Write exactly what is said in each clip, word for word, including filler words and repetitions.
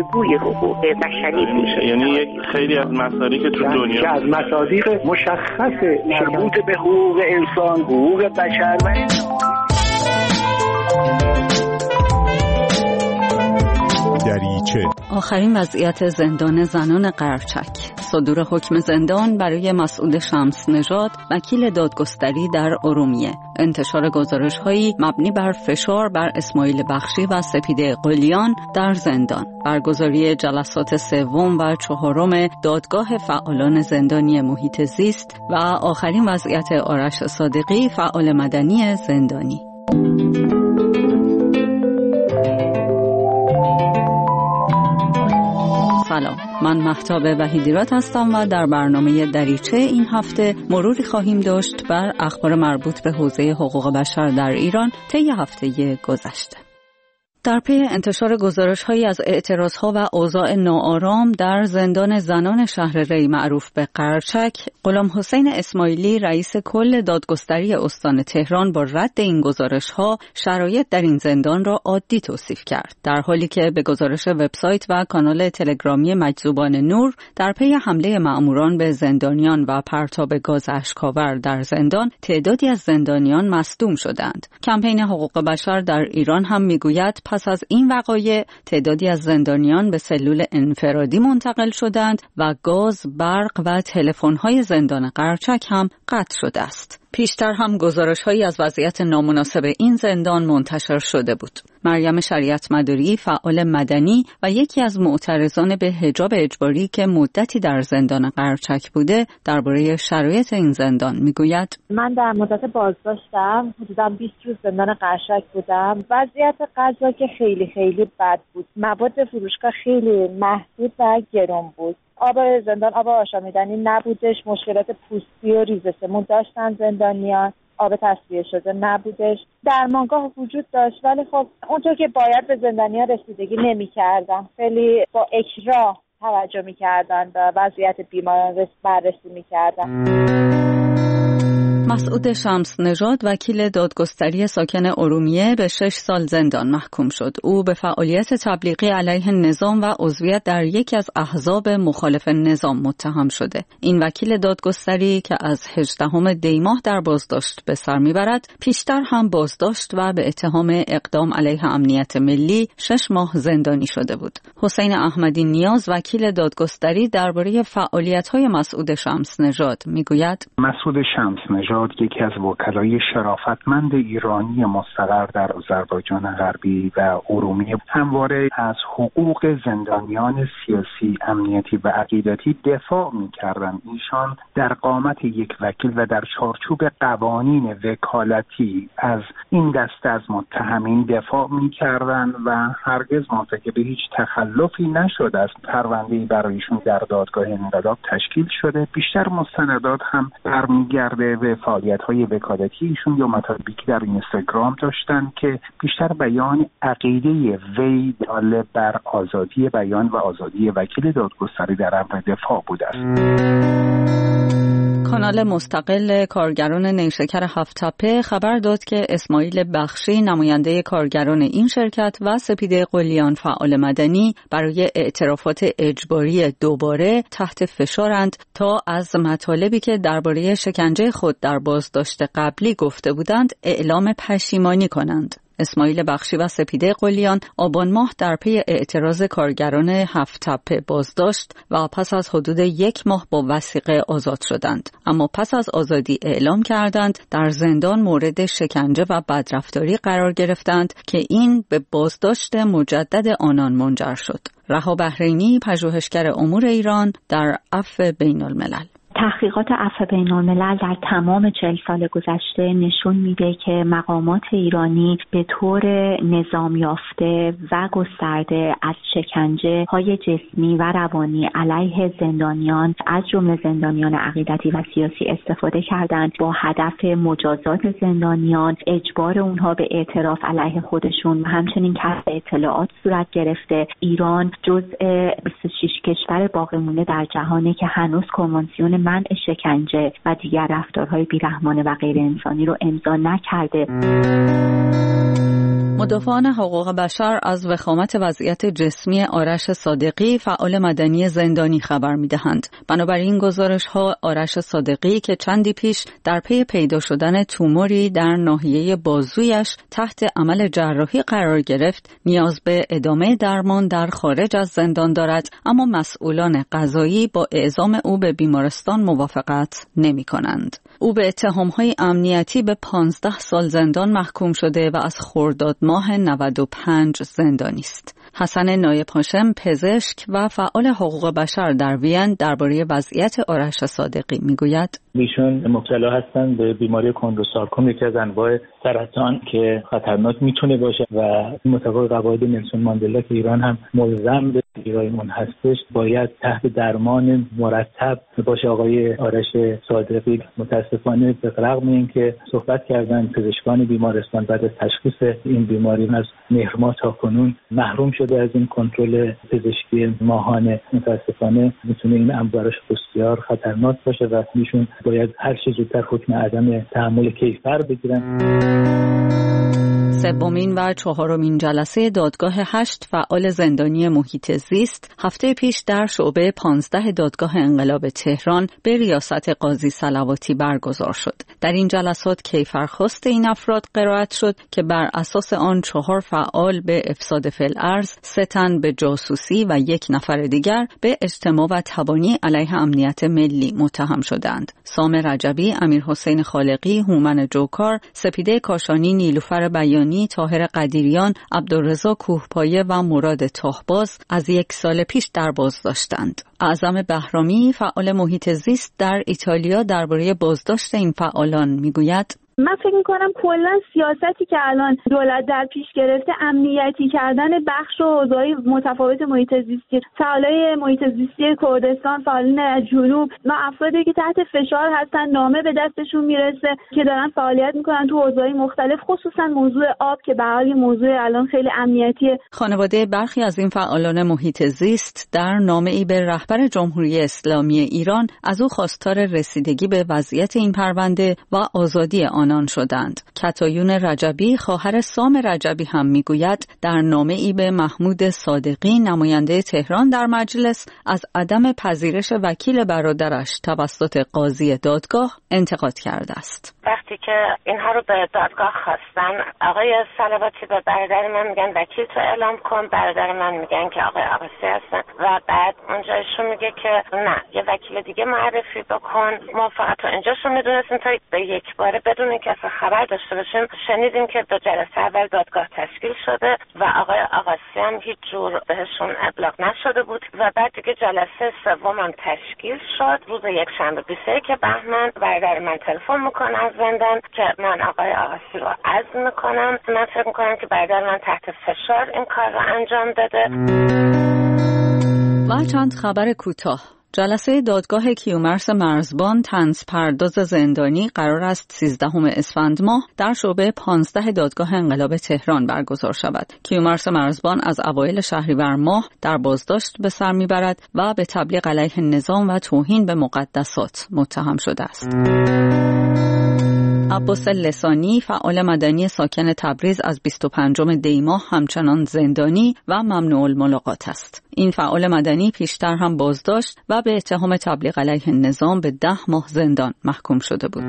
بازگوی حقوق بشری میشه. یعنی یک خیلی از مسائلی که تو دنیا که از مصادیق مشخص مربوط به حقوق انسان، حقوق بشر و دریچه. آخرین وضعیت زندان زنان قرچک. صدور حکم زندان برای مسعود شمس نژاد وکیل دادگستری در ارومیه. انتشار گزارش‌هایی مبنی بر فشار بر اسماعیل بخشی و سپیده قلیان در زندان. برگزاری جلسات سوم و چهارم دادگاه فعالان زندانی محیط زیست و آخرین وضعیت آرش صادقی فعال مدنی زندانی. سلام، من مهتاب وحیدیراد هستم و در برنامه دریچه این هفته مروری خواهیم داشت بر اخبار مربوط به حوزه حقوق بشر در ایران طی هفته گذشته. در پی انتشار گزارش‌هایی از اعتراض‌ها و اوضاع ناآرام در زندان زنان شهر ری معروف به قرچک، غلام حسین اسماعیلی رئیس کل دادگستری استان تهران با رد این گزارش‌ها شرایط در این زندان را عادی توصیف کرد، در حالی که به گزارش وبسایت و کانال تلگرامی مجذوبان نور در پی حمله مأموران به زندانیان و پرتاب گاز اشک‌آور در زندان تعدادی از زندانیان مصدوم شدند. کمپین حقوق بشر در ایران هم می‌گوید پس از این وقایع تعدادی از زندانیان به سلول انفرادی منتقل شدند و گاز، برق و تلفن‌های زندان قرچک هم قطع شده است. پیشتر هم گزارش‌هایی از وضعیت نامناسب این زندان منتشر شده بود. مریم شریعت مداری فعال مدنی و یکی از معترضان به حجاب اجباری که مدتی در زندان قرچک بوده درباره شرایط این زندان میگوید: من در مدت بازداشتم حدوداً بیست روز زندان قرچک بودم. وضعیت غذا که خیلی خیلی بد بود. مواد فروشگاه خیلی محدود و گران بود. آب زندان آب آشامیدنی نبودش، مشکلات پوستی و ریزه سموم داشتن زندانیان، آب تصفیه شده نبودش، درمانگاه وجود داشت ولی خب اونطور که باید به زندانیان رسیدگی نمی کردن. خیلی با اکراه توجه می کردن و وضعیت بیماران بررسی می کردن. مسعود شمس نژاد وکیل دادگستری ساکن ارومیه به شش سال زندان محکوم شد. او به فعالیت تبلیغی علیه نظام و عضویت در یکی از احزاب مخالف نظام متهم شده. این وکیل دادگستری که از هجدهم دی ماه در بازداشت به سر میبرد، پیشتر هم بازداشت و به اتهام اقدام علیه امنیت ملی شش ماه زندانی شده بود. حسین احمدی نیاز وکیل دادگستری درباره فعالیت‌های مسعود شمس نژاد میگوید: مسعود شمس نژاد یکی از وکلای شرافتمند ایرانی مستقر در آذربایجان غربی و ارومیه همواره از حقوق زندانیان سیاسی، امنیتی و عقیدتی دفاع می‌کردند. ایشان در قامت یک وکیل و در چارچوب قوانین وکالتی از این دسته از متهمین دفاع می‌کردند و هرگز مرتکب هیچ تخلفی نشد. از پرونده‌ای برایشون در دادگاه انقلاب تشکیل شده. بیشتر مستندات هم برمیگرده به فعالیت‌های وکالتی ایشون یا مطالبی که در اینستاگرام داشتن که بیشتر بیان عقیده وی دال بر آزادی بیان و آزادی وکیل دادگستری در امر دفاع بوده است. کانال مستقل کارگران نیشکر هفت‌تپه خبر داد که اسماعیل بخشی نماینده کارگران این شرکت و سپیده قلیان فعال مدنی برای اعترافات اجباری دوباره تحت فشارند تا از مطالبی که درباره شکنجه خود در بازداشت قبلی گفته بودند اعلام پشیمانی کنند. اسماعیل بخشی و سپیده قلیان آبان ماه در پی اعتراض کارگران هفت‌تپه بازداشت و پس از حدود یک ماه با وثیقه آزاد شدند، اما پس از آزادی اعلام کردند در زندان مورد شکنجه و بدرفتاری قرار گرفتند که این به بازداشت مجدد آنان منجر شد. رها بحرینی پژوهشگر امور ایران در عفو بین الملل: تحقیقات عفو بین الملل در تمام چهل سال گذشته نشون میده که مقامات ایرانی به طور نظام یافته و گسترده از شکنجه های جسمی و روانی علیه زندانیان از جمله زندانیان عقیدتی و سیاسی استفاده کردند با هدف مجازات زندانیان، اجبار اونها به اعتراف علیه خودشون و همچنین کسب اطلاعات صورت گرفته. ایران جزء بیست و شش کشور باقی مونده در جهانی که هنوز کنوانسیون منع شکنجه و دیگر رفتارهای بیرحمانه و غیر انسانی رو امضا نکرده. مدافعان حقوق بشر از وخامت وضعیت جسمی آرش صادقی فعال مدنی زندانی خبر می‌دهند. بنابراین گزارش‌ها آرش صادقی که چندی پیش در پی پیدا شدن توموری در ناحیه بازویش تحت عمل جراحی قرار گرفت، نیاز به ادامه درمان در خارج از زندان دارد، اما مسئولان قضایی با اعزام او به بیمارستان موافقت نمی‌کنند. او به اتهام‌های امنیتی به پانزده سال زندان محکوم شده و از خرداد ماه نود و پنج زندانی است. حسن نایب هاشم، پزشک و فعال حقوق بشر در وین، درباره وضعیت آرش صادقی میگوید: ایشون مبتلا هستند به بیماری کندروسارکوم، یکی از انواع سرطان که خطرناک میتونه باشه و مطابق قواعد نلسون ماندلا که ایران هم ملزم به ایران هستش باید تحت درمان مرتب باشه. آقای آرش صادقی متاسفانه به رغم اینکه صحبت کردن پزشکان بیمارستان بعد از تشخیص این بیماری از مهر ماه تا کنون محروم شده از این کنترل پزشکی ماهانه، متاسفانه میتونه این امر بسیار خطرناک باشه و ایشون باید هر چه زودتر حکم عدم تحمل کیفر بگیرن. سومین و چهارمین جلسه دادگاه هشت فعال زندانی محیط زیست هفته پیش در شعبه پانزده دادگاه انقلاب تهران به ریاست قاضی صلواتی برگزار شد. در این جلسات کیفرخواست این افراد قرائت شد که بر اساس آن چهار فعال به افساد فی‌الارض، سه تن به جاسوسی و یک نفر دیگر به اجتماع و تبانی علیه امنیت ملی متهم شدند. سام رجبی، امیرحسین خالقی، هومن جوکار، سپیده کاشانی، نیلوفر بیانی، طاهر قدیریان، عبدالرضا کوهپایه و مراد تاهباز از یک سال پیش در بازداشتند. اعظم بهرامی، فعال محیط زیست در ایتالیا، درباره بازداشت این فعالان میگوید: من فکر میکنم کلا سیاستی که الان دولت در پیش گرفته، امنیتی کردن بخش و حوزه‌های متفاوت محیط زیستی، فعالای محیط زیستی کردستان، فعالین از جنوب و افرادی که تحت فشار هستن، نامه به دستشون میرسه که دارن فعالیت میکنن تو حوزه‌های مختلف، خصوصا موضوع آب که به حال موضوع الان خیلی امنیتیه. خانواده برخی از این فعالان محیط زیست در نامه‌ای به رهبر جمهوری اسلامی ایران از او خواستار رسیدگی به وضعیت این پرونده و آزادی آنان شدند. کتایون رجبی، خواهر سام رجبی، هم میگوید در نامه‌ای به محمود صادقی، نماینده تهران در مجلس، از عدم پذیرش وکیل برادرش توسط قاضی دادگاه انتقاد کرده است. وقتی که اینها رو به دادگاه خواستن، آقای صلواتی به برادر من میگن وکیل تو اعلام کن، برادر من میگن که آقای آقاسی هستن و بعد اونجا ایشون میگه که نه، یه وکیل دیگه معرفی بکن. ما فقط تو اینجاشو میدونستیم تا به یک باره بدون اینکه اصلا خبر داشته باشیم شنیدیم که دو جلسه اول دادگاه تشکیل شده و آقای آقاسی هم هیچ جور بهشون ابلاغ نشده بود و بعد دیگه جلسه سوم هم تشکیل شد. روز یک شنبه بیست و یک بهمن برادر من تلفن میکنه از زندان که من آقای آقاسی رو عزل میکنم. من فکر میکنم که برادر من تحت فشار این کار رو انجام داده. و چند خبر کوتاه. جلسه دادگاه کیومرث مرزبان طنز پرداز زندانی قرار است سیزدهم اسفند ماه در شعبه پانزده دادگاه انقلاب تهران برگزار شود. کیومرث مرزبان از اوایل شهریور ماه در بازداشت به سر میبرد و به تبلیغ علیه نظام و توهین به مقدسات متهم شده است. عباس لسانی، فعال مدنی ساکن تبریز، از بیست و پنجم دی ماه همچنان زندانی و ممنوع الملاقات است. این فعال مدنی پیشتر هم بازداشت و به اتهام تبلیغ علیه نظام به ده ماه زندان محکوم شده بود.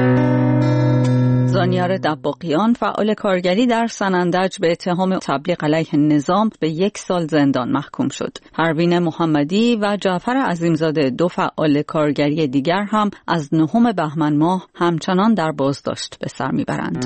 زانیار دباغیان، فعال کارگری در سنندج، به اتهام تبلیغ علیه نظام به یک سال زندان محکوم شد. پروین محمدی و جعفر عظیمزاده، دو فعال کارگری دیگر، هم از نهم بهمن ماه همچنان در بازداشت به سر میبرند.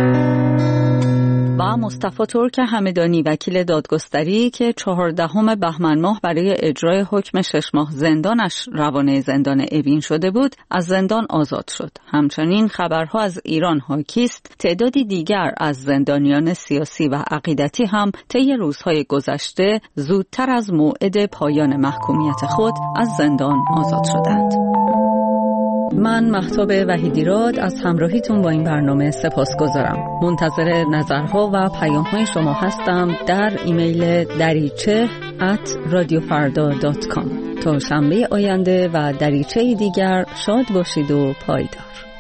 و مصطفی ترک همدانی، وکیل دادگستری که چهاردهم بهمن ماه برای اجرای حکم شش ماه زندانش روانه زندان اوین شده بود، از زندان آزاد شد. همچنین خبرها از ایران حاکی است تعدادی دیگر از زندانیان سیاسی و عقیدتی هم طی روزهای گذشته زودتر از موعد پایان محکومیت خود از زندان آزاد شدند. من مهتاب وحیدیراد از همراهیتون با این برنامه سپاسگزارم. منتظر نظرها و پیام‌های شما هستم در ایمیل دریچه ات رادیو فردا دات کام. تا شنبه آینده و دریچه‌ای دیگر شاد باشید و پایدار.